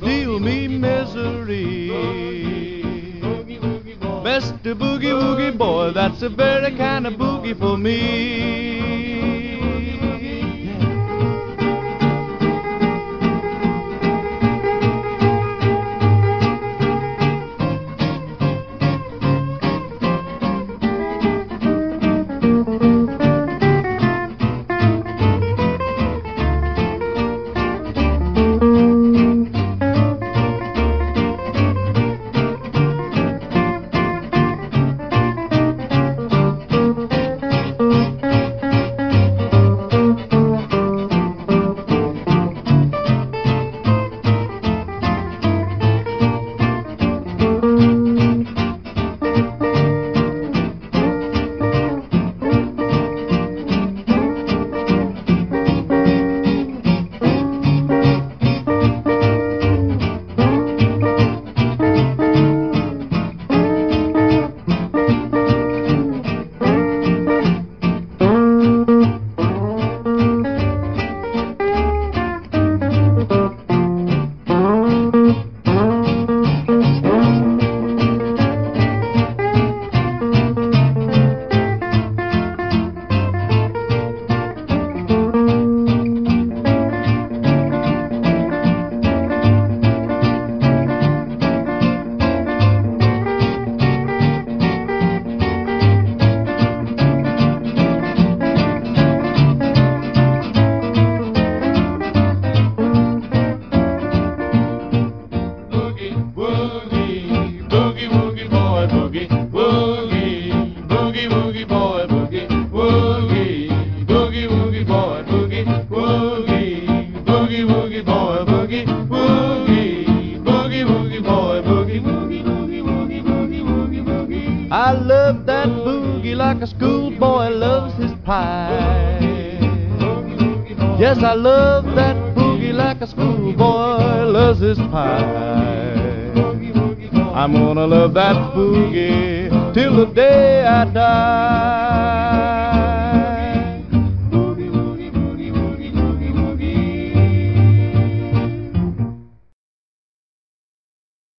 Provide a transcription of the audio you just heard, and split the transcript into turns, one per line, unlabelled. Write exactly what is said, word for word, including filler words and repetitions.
deal me misery. Mister Boogie Woogie Boy, that's the very kind of boogie for me. I love that boogie like a schoolboy loves his pie. Yes, I love that boogie like a schoolboy loves his pie. I'm gonna love that boogie till the day I die.